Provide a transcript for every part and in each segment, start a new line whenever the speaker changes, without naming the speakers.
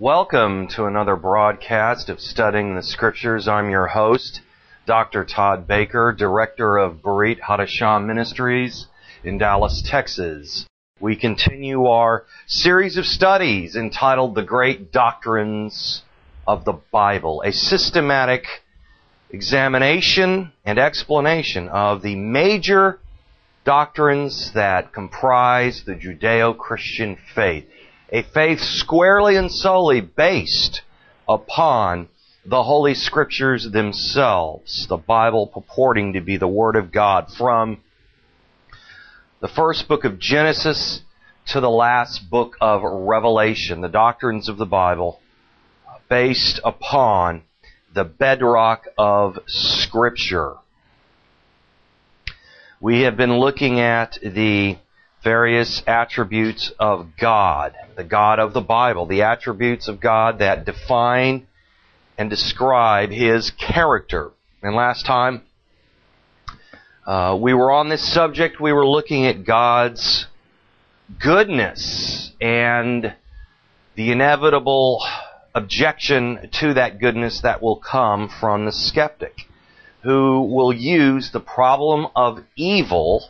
Welcome to another broadcast of Studying the Scriptures. I'm your host, Dr. Todd Baker, Director of Berit Hadashah Ministries in Dallas, Texas. We continue our series of studies entitled The Great Doctrines of the Bible, a systematic examination and explanation of the major doctrines that comprise the Judeo-Christian faith. A faith squarely and solely based upon the Holy Scriptures themselves, the Bible purporting to be the Word of God from the first book of Genesis to the last book of Revelation, the doctrines of the Bible based upon the bedrock of Scripture. We have been looking at the various attributes of God, the God of the Bible, the attributes of God that define and describe His character. And last time we were on this subject, we were looking at God's goodness and the inevitable objection to that goodness that will come from the skeptic, who will use the problem of evil,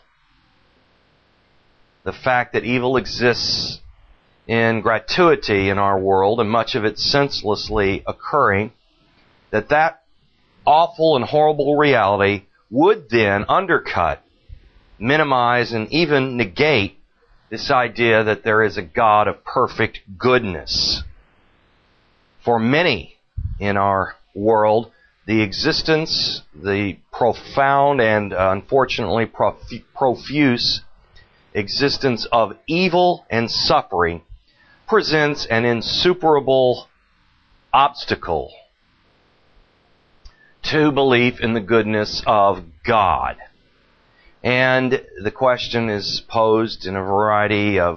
the fact that evil exists in gratuity in our world and much of it senselessly occurring, that awful and horrible reality would then undercut, minimize, and even negate this idea that there is a God of perfect goodness. For many in our world, the existence, the profound and unfortunately profuse existence of evil and suffering presents an insuperable obstacle to belief in the goodness of God. And the question is posed in a variety of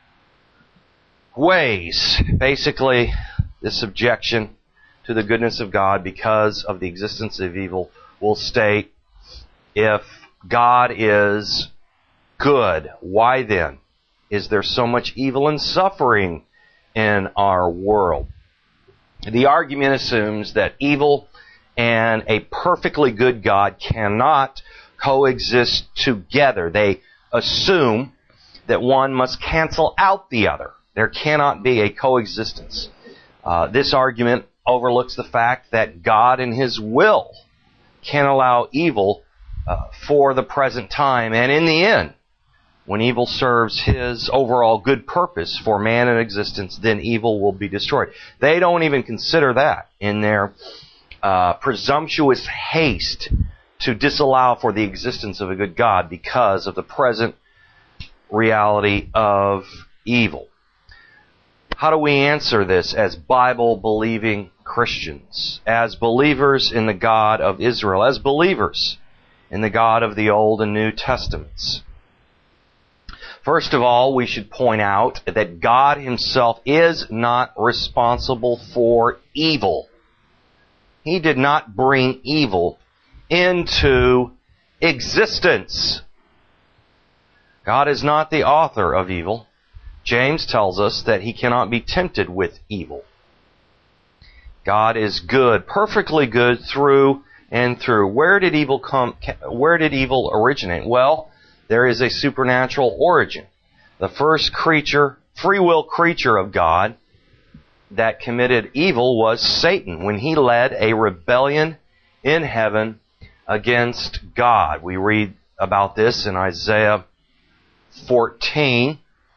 ways. Basically, this objection to the goodness of God because of the existence of evil will state, if God is good, why then is there so much evil and suffering in our world? The argument assumes that evil and a perfectly good God cannot coexist together. They assume that one must cancel out the other. There cannot be a coexistence. This argument overlooks the fact that God in His will can allow evil for the present time, and in the end, when evil serves His overall good purpose for man in existence, then evil will be destroyed. They don't even consider that in their presumptuous haste to disallow for the existence of a good God because of the present reality of evil. How do we answer this as Bible-believing Christians, as believers in the God of Israel, as believers in the God of the Old and New Testaments? First of all, we should point out that God Himself is not responsible for evil. He did not bring evil into existence. God is not the author of evil. James tells us that He cannot be tempted with evil. God is good, perfectly good through and through. Where did evil originate? Well, there is a supernatural origin. The first creature, free will creature of God that committed evil was Satan when he led a rebellion in heaven against God. We read about this in Isaiah 14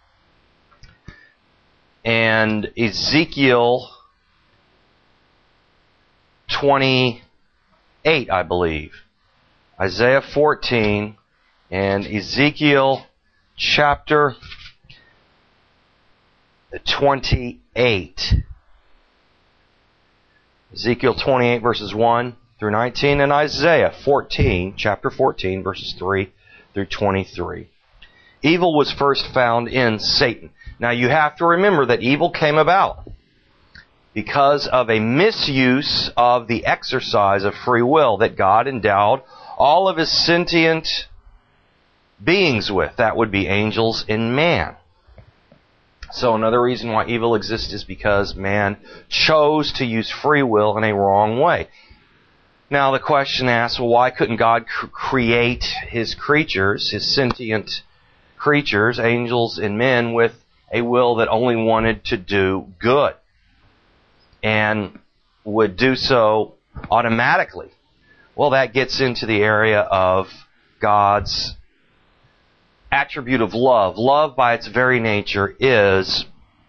and Ezekiel 28, I believe. Isaiah 14 and Ezekiel chapter 28. Ezekiel 28 verses 1 through 19 and Isaiah 14, chapter 14 verses 3 through 23. Evil was first found in Satan. Now you have to remember that evil came about because of a misuse of the exercise of free will that God endowed all of His sentient beings with. That would be angels and man. So another reason why evil exists is because man chose to use free will in a wrong way. Now the question asks, well, why couldn't God create His creatures, His sentient creatures, angels and men, with a will that only wanted to do good and would do so automatically? Well, that gets into the area of God's attribute of love. Love, by its very nature, is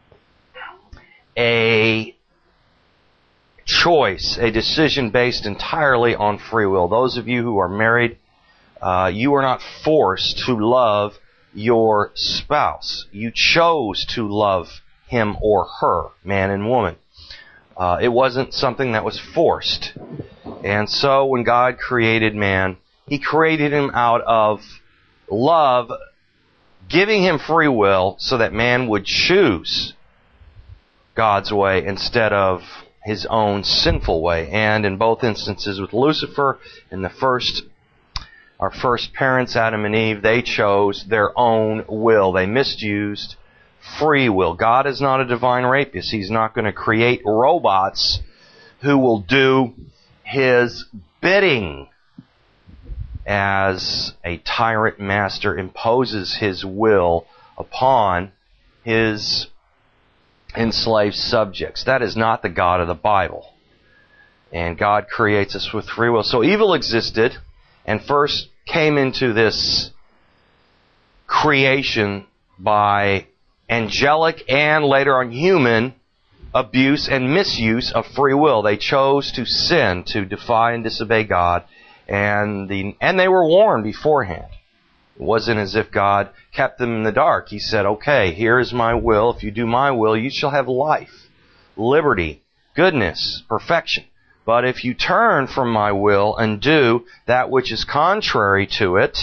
a choice, a decision based entirely on free will. Those of you who are married, you are not forced to love your spouse. You chose to love him or her, man and woman. It wasn't something that was forced. And so when God created man, He created him out of love, giving him free will so that man would choose God's way instead of his own sinful way. And in both instances with Lucifer, in our first parents, Adam and Eve, they chose their own will. They misused free will. God is not a divine rapist. He's not going to create robots who will do His bidding as a tyrant master imposes his will upon his enslaved subjects. That is not the God of the Bible. And God creates us with free will. So evil existed and first came into this creation by angelic and later on human abuse and misuse of free will. They chose to sin, to defy and disobey God, and they were warned beforehand. It wasn't as if God kept them in the dark. He said, okay, here is my will. If you do my will, you shall have life, liberty, goodness, perfection. But if you turn from my will and do that which is contrary to it,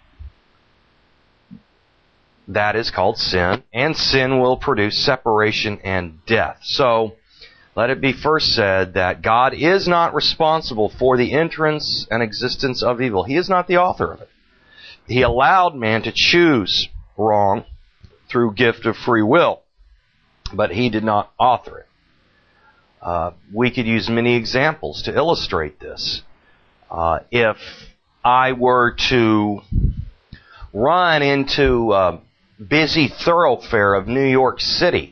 that is called sin, and sin will produce separation and death. So, let it be first said that God is not responsible for the entrance and existence of evil. He is not the author of it. He allowed man to choose wrong through gift of free will, but He did not author it. We could use many examples to illustrate this. If I were to run into a busy thoroughfare of New York City,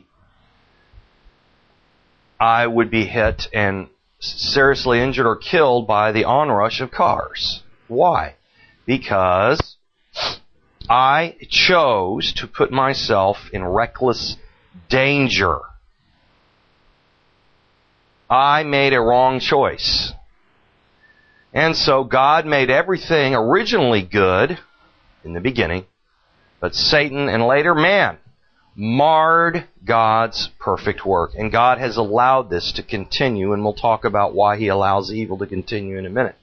I would be hit and seriously injured or killed by the onrush of cars. Why? Because I chose to put myself in reckless danger. I made a wrong choice. And so God made everything originally good in the beginning, but Satan and later man marred God's perfect work. And God has allowed this to continue, and we'll talk about why He allows evil to continue in a minute.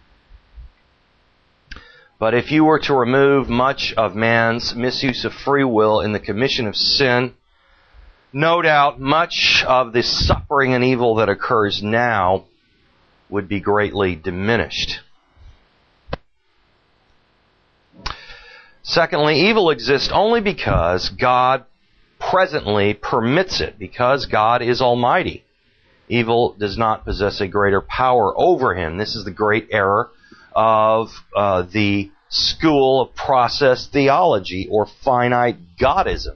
But if you were to remove much of man's misuse of free will in the commission of sin, no doubt much of the suffering and evil that occurs now would be greatly diminished. Secondly, evil exists only because God presently permits it, because God is almighty. Evil does not possess a greater power over Him. This is the great error of the school of process theology or finite Godism.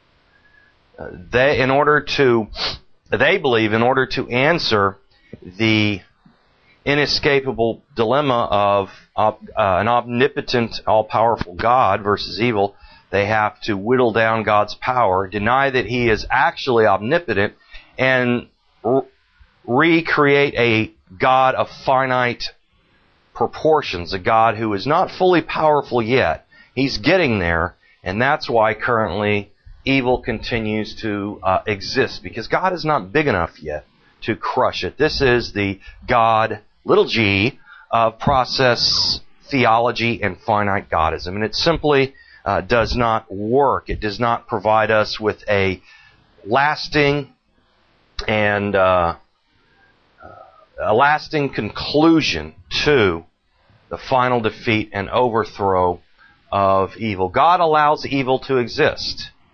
They believe in order to answer the inescapable dilemma of an omnipotent, all-powerful God versus evil, they have to whittle down God's power, deny that He is actually omnipotent, and recreate a God of finite proportions, a God who is not fully powerful yet. He's getting there, and that's why currently evil continues to exist, because God is not big enough yet to crush it. This is the God, little g, of process theology and finite Godism, and it simply does not work. It does not provide us with a lasting and a lasting conclusion to the final defeat and overthrow of evil. God allows evil to exist.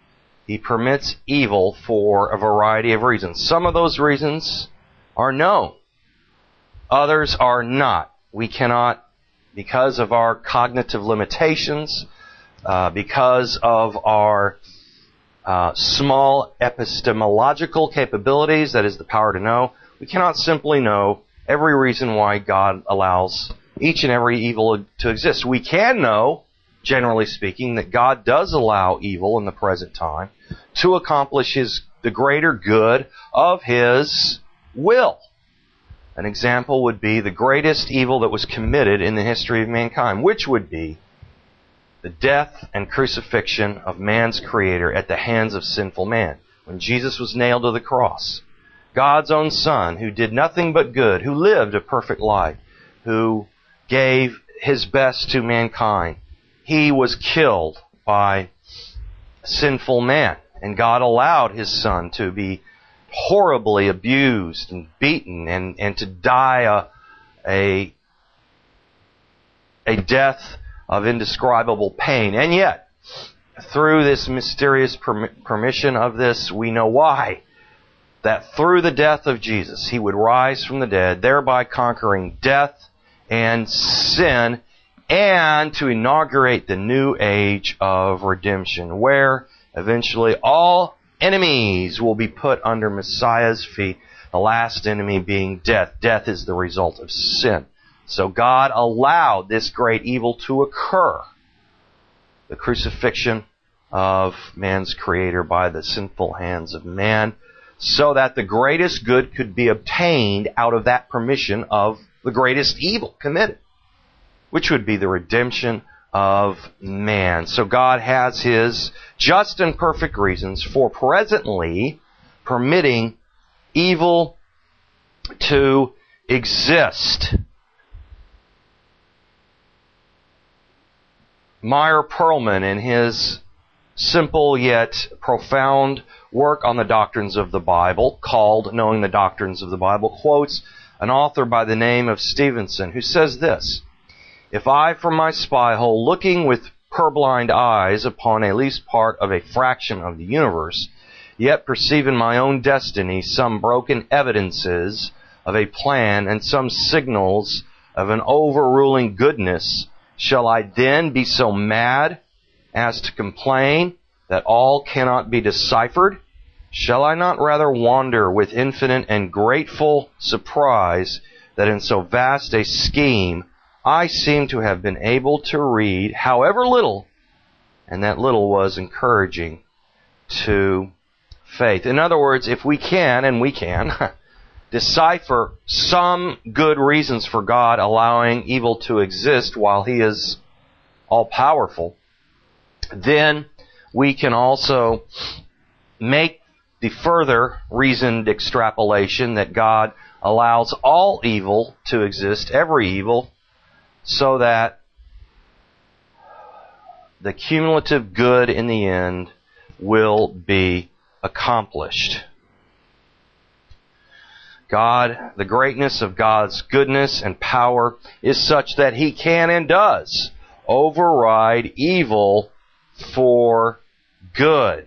He permits evil for a variety of reasons. Some of those reasons are known. Others are not. We cannot, because of our cognitive limitations, because of our small epistemological capabilities, that is the power to know, we cannot simply know every reason why God allows each and every evil to exist. We can know, generally speaking, that God does allow evil in the present time to accomplish the greater good of His will. An example would be the greatest evil that was committed in the history of mankind, which would be the death and crucifixion of man's Creator at the hands of sinful man. When Jesus was nailed to the cross, God's own Son, who did nothing but good, who lived a perfect life, who gave His best to mankind, He was killed by sinful man. And God allowed His Son to be horribly abused and beaten and to die a death of indescribable pain. And yet, through this mysterious permission of this, we know why. That through the death of Jesus, He would rise from the dead, thereby conquering death and sin, and to inaugurate the new age of redemption, where eventually all enemies will be put under Messiah's feet, the last enemy being death. Death is the result of sin. So God allowed this great evil to occur, the crucifixion of man's Creator by the sinful hands of man, so that the greatest good could be obtained out of that permission of the greatest evil committed, which would be the redemption of man. So God has His just and perfect reasons for presently permitting evil to exist. Meyer Perlman, in his simple yet profound work on the doctrines of the Bible, called Knowing the Doctrines of the Bible, quotes an author by the name of Stevenson, who says this: "If I from my spy hole, looking with purblind eyes upon a least part of a fraction of the universe, yet perceive in my own destiny some broken evidences of a plan and some signals of an overruling goodness, shall I then be so mad as to complain that all cannot be deciphered? Shall I not rather wonder with infinite and grateful surprise that in so vast a scheme I seem to have been able to read, however little, and that little was encouraging to faith?" In other words, if we can, and we can, decipher some good reasons for God allowing evil to exist while He is all-powerful, then we can also make the further reasoned extrapolation that God allows all evil to exist, every evil, so that the cumulative good in the end will be accomplished. God, the greatness of God's goodness and power is such that He can and does override evil for good.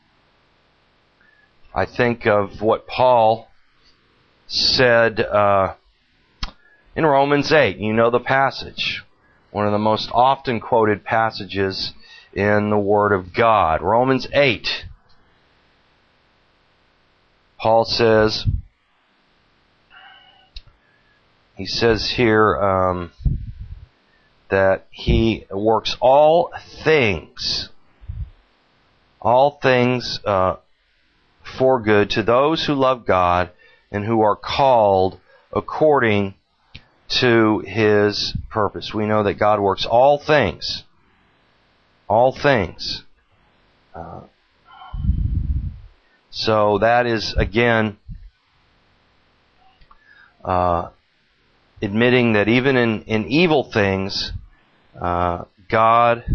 I think of what Paul said in Romans 8. You know the passage. One of the most often quoted passages in the Word of God. Romans 8. Paul says, he says here that He works all things for good to those who love God and who are called according to His purpose. We know that God works all things. So that is, again, admitting that even in evil things, God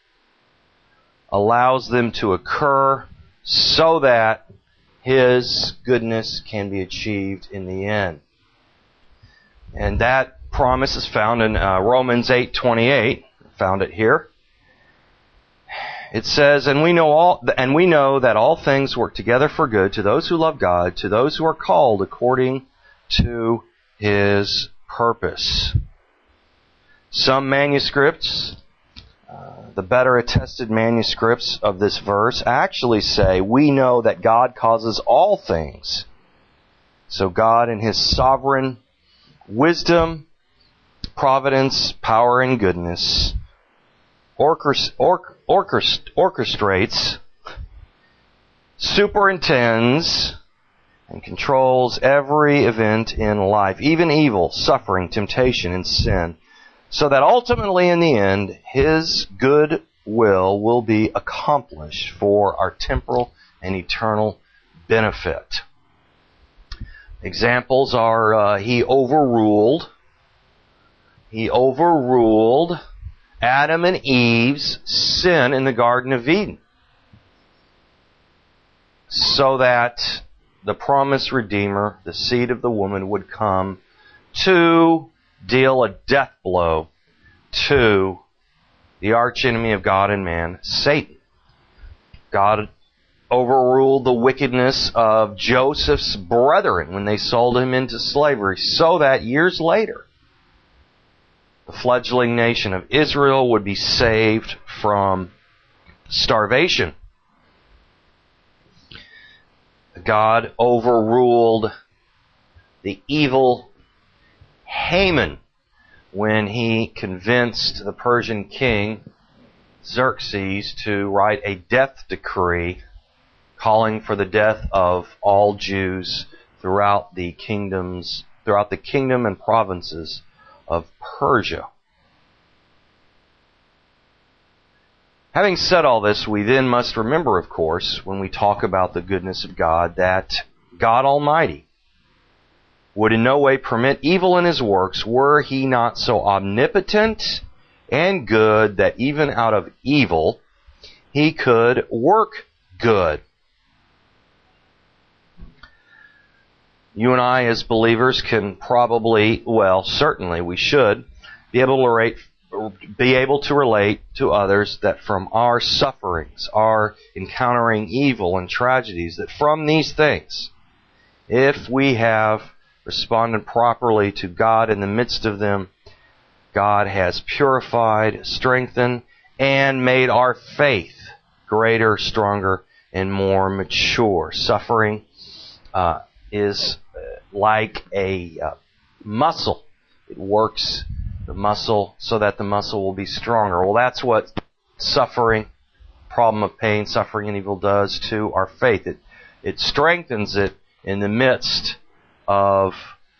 allows them to occur so that His goodness can be achieved in the end. And that promise is found in Romans 8:28. Found it here. it says, and we know that all things work together for good to those who love God, to those who are called according to His purpose. Some manuscripts, the better attested manuscripts of this verse, actually say, we know that God causes all things. So God in His sovereign wisdom, providence, power, and goodness orchestrates, superintends, and controls every event in life, even evil, suffering, temptation, and sin, so that ultimately in the end, His good will be accomplished for our temporal and eternal benefit. Examples are He overruled Adam and Eve's sin in the Garden of Eden, so that the promised Redeemer, the seed of the woman, would come to deal a death blow to the archenemy of God and man, Satan. God overruled the wickedness of Joseph's brethren when they sold him into slavery, so that years later, the fledgling nation of Israel would be saved from starvation. God overruled the evil Haman when he convinced the Persian king Xerxes to write a death decree calling for the death of all Jews throughout the kingdom and provinces of Persia. Having said all this, we then must remember, of course, when we talk about the goodness of God, that God Almighty would in no way permit evil in His works were He not so omnipotent and good that even out of evil He could work good. You and I as believers can probably, certainly we should, be able to relate to others that from our sufferings, our encountering evil and tragedies, that from these things, if we have responded properly to God in the midst of them, God has purified, strengthened, and made our faith greater, stronger, and more mature. Suffering is like a muscle. It works the muscle so that the muscle will be stronger. Well, that's what suffering, problem of pain, suffering, and evil does to our faith. It strengthens it in the midst of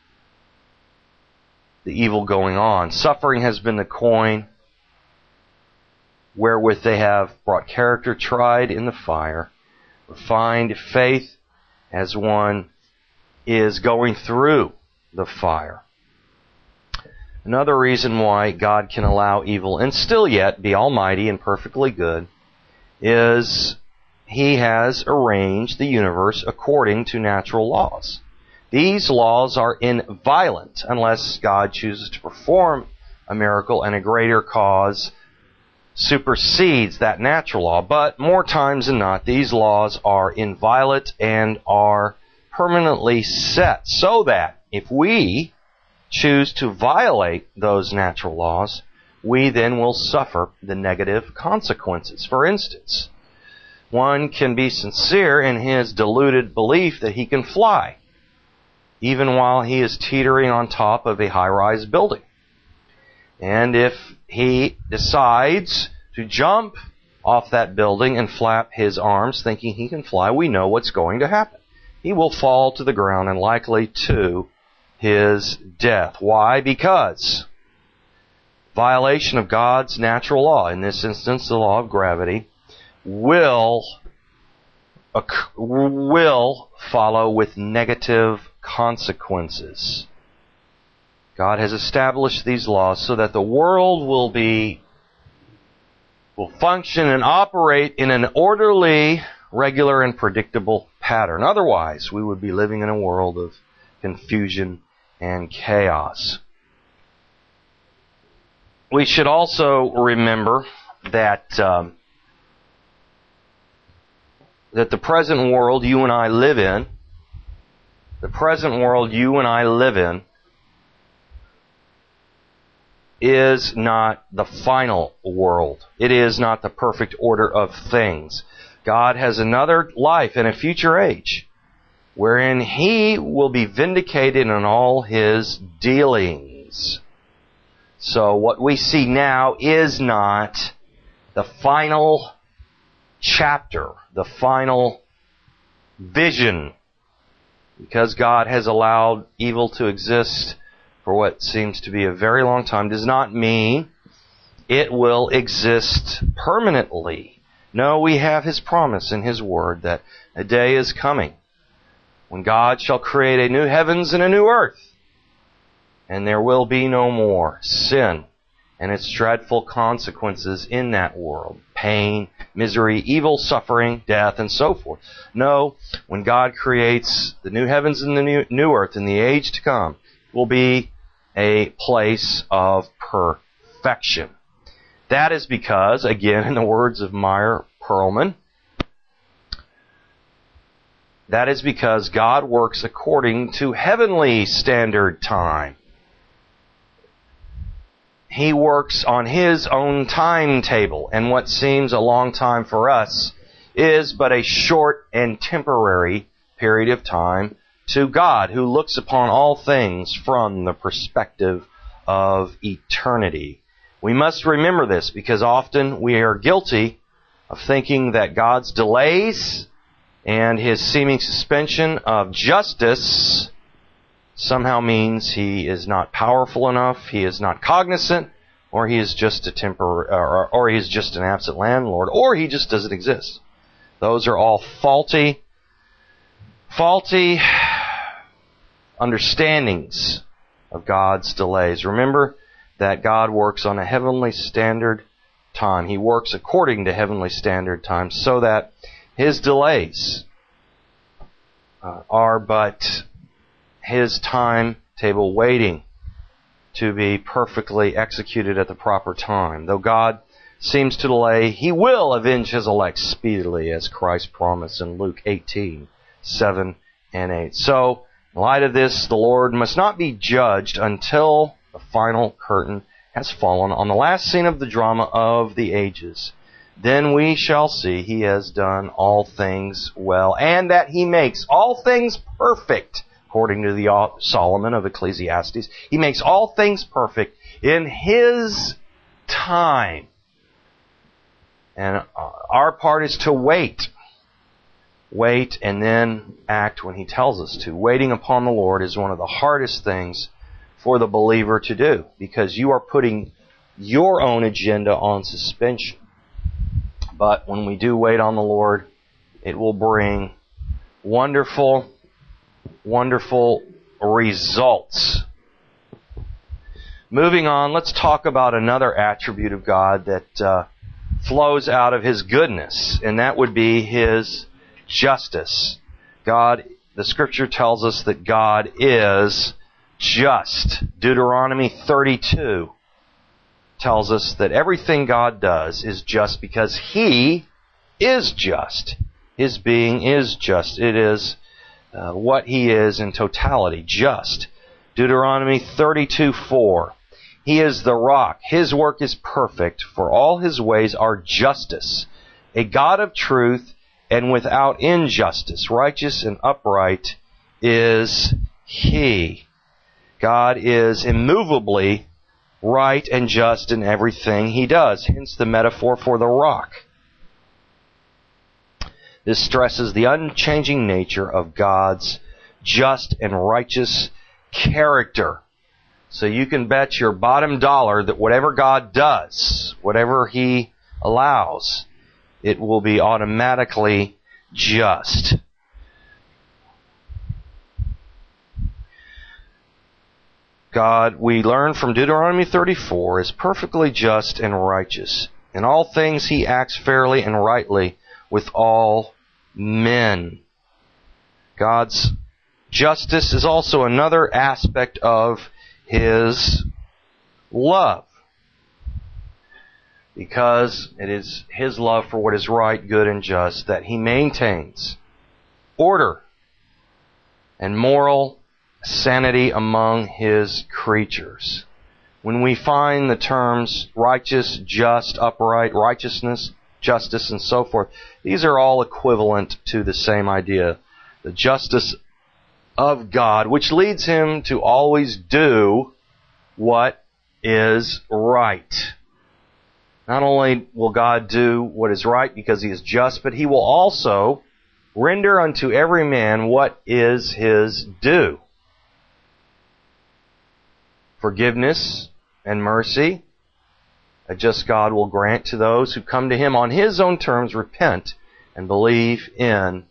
the evil going on. Suffering has been the coin wherewith they have brought character tried in the fire, refined faith as one is going through the fire. Another reason why God can allow evil and still yet be almighty and perfectly good is He has arranged the universe according to natural laws. These laws are inviolate unless God chooses to perform a miracle and a greater cause supersedes that natural law. But more times than not, these laws are inviolate and are permanently set, so that if we choose to violate those natural laws, we then will suffer the negative consequences. For instance, one can be sincere in his deluded belief that he can fly, even while he is teetering on top of a high-rise building. And if he decides to jump off that building and flap his arms thinking he can fly, we know what's going to happen. He will fall to the ground and likely to his death. Why? Because violation of God's natural law, in this instance the law of gravity, will follow with negative consequences. God has established these laws so that the world will function and operate in an orderly, regular, and predictable pattern. Otherwise, we would be living in a world of confusion and chaos. We should also remember that that the present world you and I live in, is not the final world. It is not the perfect order of things. God has another life in a future age wherein He will be vindicated in all His dealings. So what we see now is not the final chapter, the final vision, because God has allowed evil to exist for what seems to be a very long time, does not mean it will exist permanently. No, we have His promise in His Word that a day is coming when God shall create a new heavens and a new earth, and there will be no more sin and its dreadful consequences in that world. Pain, misery, evil, suffering, death, and so forth. No, when God creates the new heavens and the new earth in the age to come, it will be a place of perfection. That is because, again, in the words of Meyer Perlman, that is because God works according to heavenly standard time. He works on His own timetable, and what seems a long time for us is but a short and temporary period of time to God, who looks upon all things from the perspective of eternity. We must remember this, because often we are guilty of thinking that God's delays and His seeming suspension of justice somehow means He is not powerful enough, He is not cognizant, or He is just a or He is just an absent landlord, or He just doesn't exist. Those are all faulty understandings of God's delays. Remember that God works on a heavenly standard time. He works according to heavenly standard time, so that His delays are but His timetable waiting to be perfectly executed at the proper time. Though God seems to delay, He will avenge His elect speedily, as Christ promised in Luke 18:7 and 8. So, in light of this, the Lord must not be judged until the final curtain has fallen on the last scene of the drama of the ages. Then we shall see He has done all things well, and that He makes all things perfect, according to the Solomon of Ecclesiastes. He makes all things perfect in His time. And our part is to wait. Wait and then act when He tells us to. Waiting upon the Lord is one of the hardest things for the believer to do, because you are putting your own agenda on suspension. But when we do wait on the Lord, it will bring wonderful, wonderful results. Moving on, let's talk about another attribute of God that flows out of His goodness, and that would be His justice. God, the Scripture tells us that God is just. Deuteronomy 32 tells us that everything God does is just because He is just. His being is just. It is what He is in totality, just. Deuteronomy 32:4. He is the rock. His work is perfect, for all His ways are justice. A God of truth and without injustice, righteous and upright is He. God is immovably right and just in everything He does, hence the metaphor for the rock. This stresses the unchanging nature of God's just and righteous character. So you can bet your bottom dollar that whatever God does, whatever He allows, it will be automatically just. God, we learn from Deuteronomy 34, is perfectly just and righteous. In all things He acts fairly and rightly with all men. God's justice is also another aspect of His love. because it is His love for what is right, good, and just that He maintains order and moral sanity among His creatures. When we find the terms righteous, just, upright, righteousness, justice, and so forth, these are all equivalent to the same idea. The justice of God, which leads Him to always do what is right. Not only will God do what is right because He is just, but He will also render unto every man what is his due. Forgiveness and mercy, a just God will grant to those who come to Him on His own terms, repent, and believe in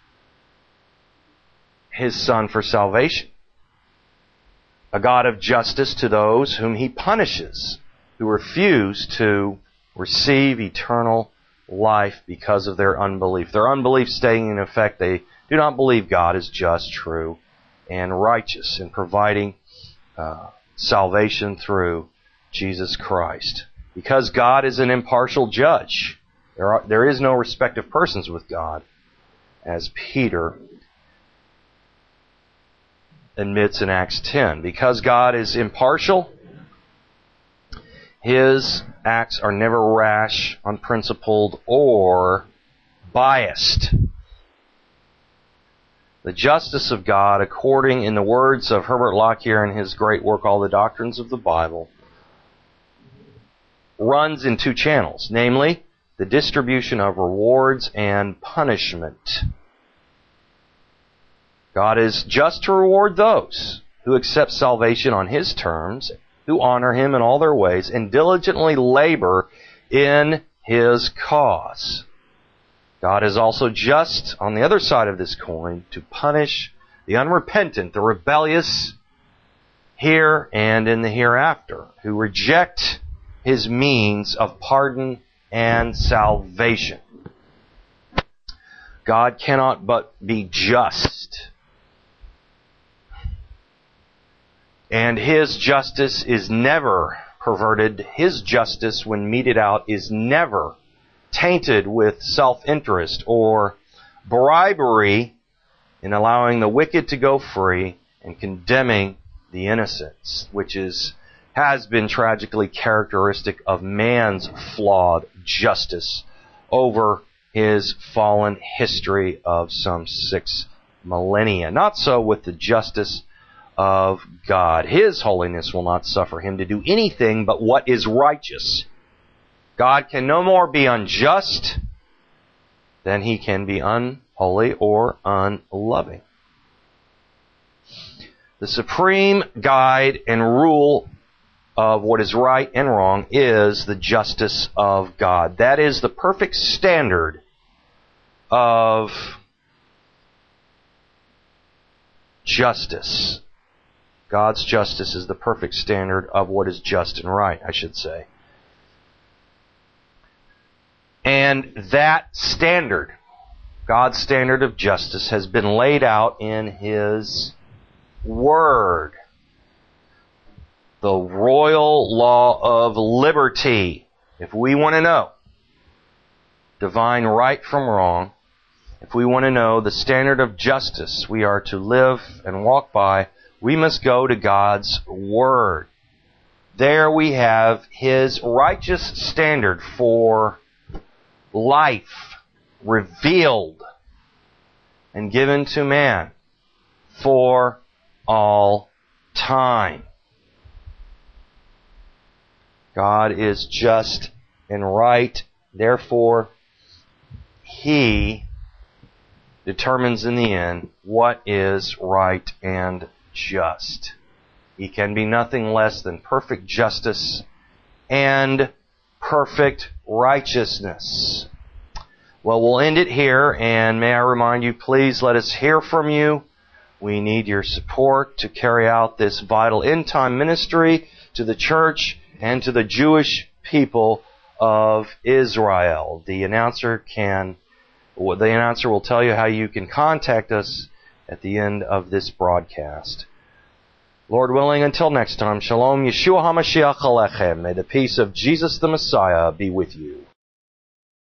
His Son for salvation. A God of justice to those whom He punishes, who refuse to receive eternal life because of their unbelief. Their unbelief staying in effect, they do not believe God is just, true, and righteous in providing salvation through Jesus Christ. Because God is an impartial judge. There is no respect of persons with God, as Peter admits in Acts 10. Because God is impartial, His acts are never rash, unprincipled, or biased. The justice of God, according in the words of Herbert Lockyer in his great work, All the Doctrines of the Bible, runs in two channels, namely, the distribution of rewards and punishment. God is just to reward those who accept salvation on His terms, who honor Him in all their ways, and diligently labor in His cause. God is also just, on the other side of this coin, to punish the unrepentant, the rebellious, here and in the hereafter, who reject His means of pardon and salvation. God cannot but be just. And His justice is never perverted. His justice, when meted out, is never tainted with self-interest or bribery in allowing the wicked to go free and condemning the innocent, which has been tragically characteristic of man's flawed justice over his fallen history of some 6 millennia. Not so with the justice of God. His holiness will not suffer Him to do anything but what is righteous. God can no more be unjust than He can be unholy or unloving. The supreme guide and rule of what is right and wrong is the justice of God. That is the perfect standard of justice. God's justice is the perfect standard of what is just and right, I should say. And that standard, God's standard of justice, has been laid out in His Word. The royal law of liberty. If we want to know divine right from wrong, if we want to know the standard of justice we are to live and walk by, we must go to God's Word. There we have His righteous standard for life revealed and given to man for all time. God is just and right, therefore He determines in the end what is right and just. He can be nothing less than perfect justice and perfect righteousness. Well, we'll end it here, and may I remind you, please let us hear from you. We need your support to carry out this vital end-time ministry to the church and to the Jewish people of Israel. The announcer will tell you how you can contact us at the end of this broadcast. Lord willing, until next time, Shalom, Yeshua HaMashiach Alechem. May the peace of Jesus the Messiah be with you.